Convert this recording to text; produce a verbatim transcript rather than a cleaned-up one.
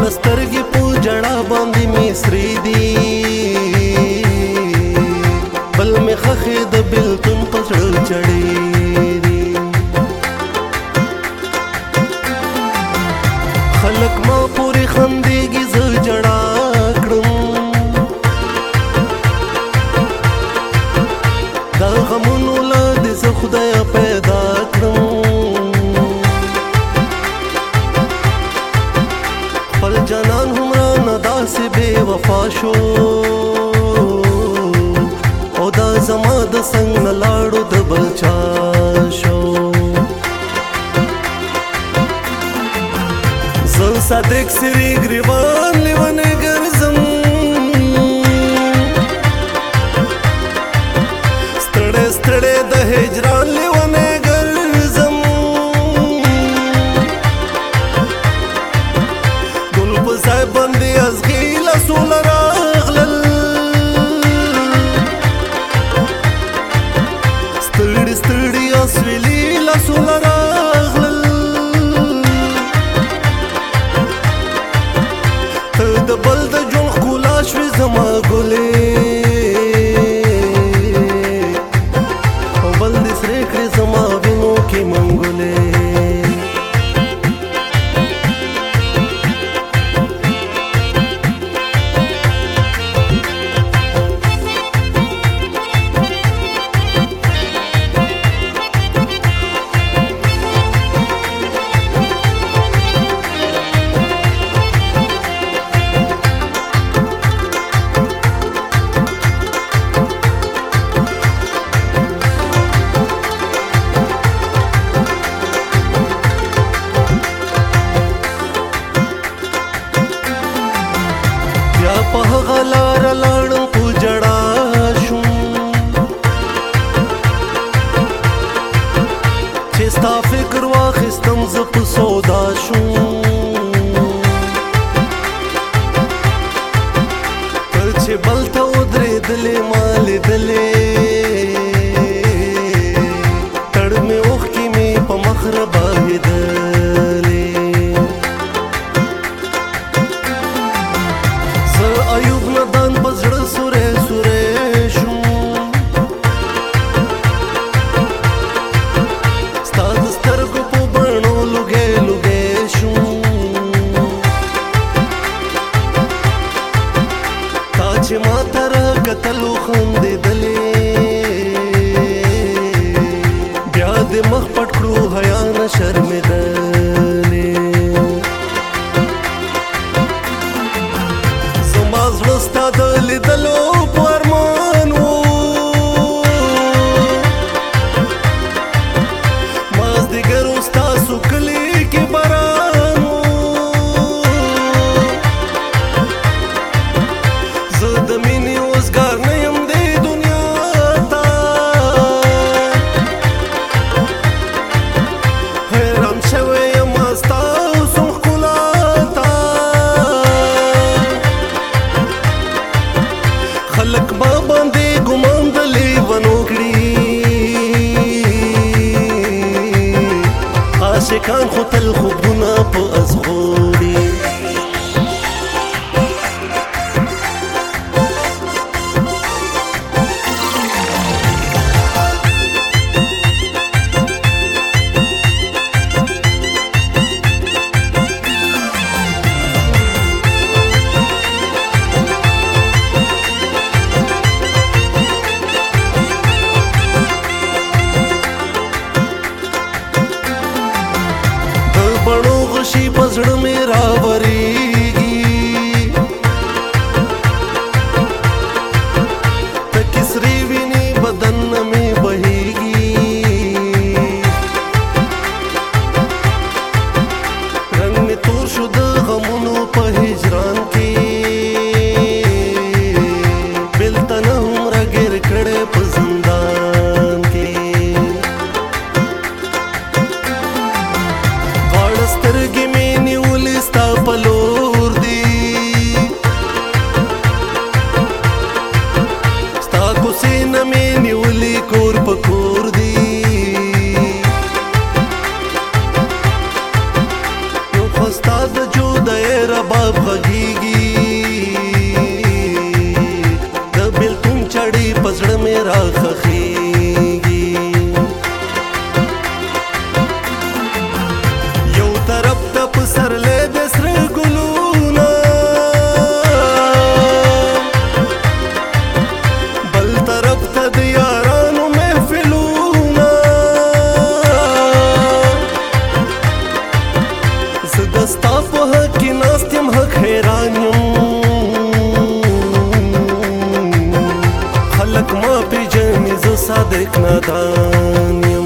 دواړه سترګې په جړا باندې مې سرې دي بل مې خښې د بېلتون په زړه چړې دي خلک ما پورې خندېږي زه جړا کړم دا غمونو لا دې زه خدایه پیدا کړم خپل جانان هم رانه داسې بې وفا شو او دا زما د څنګ نه لاړو د بل چا شو زه صادق سرې ګریوان لیونی ګرځم ستړی ستړی د هجران لیونی ګرځم ګل په ځای باندې ازغي لاسونه راغلل ستړي ستړي اسویلي لاسونه راغلل ته د بل د ژوند ښکلا شوې زما ګلې او بل دې سرې کړې زما وینو کې منګولې په هغه لاره لاړم په جړا شوم چې ستا فکر واخیستم زه په سودا شوم ته چې بل ته ودرېدلې ما لیدلې تړ مې اوښکې مې په مخ رباهېدلې ایوب ندان په زړه سوری سوری شوم ستا د سترګو په بڼو لوګی لوګی شوم تا چې ما ته راکتل وخندېدلې بیا دې مخ پټ کړو حیا نه شرمېدلې زړه ستا د لیدلو په ارمان و مازدیګر ستاسو کلي کې باران و زه د مینې وزګار نه یم دې دنیا ته حیران شوی یم ستاسو ښکلا ته خلک ما باندې ګمان د لیونو کړي عاشقان خو تل خوبونه په ازغوړي بڼو غشي په زړه مې راورېږي تکې سرې وینې بدن نه مې بهېږي رنګ مې تور شو د غمونو په هجران کې بېلته نه هم راګیر کړی په زندان کې سترګې مې نیولې ستا په لور دي ستا کوڅې نه مې نیولې کور په کور دي یو خو ستا د جدایۍ په حق کې ناست یم حق حیران یم خلک ما پیژني زه صادق نادان یم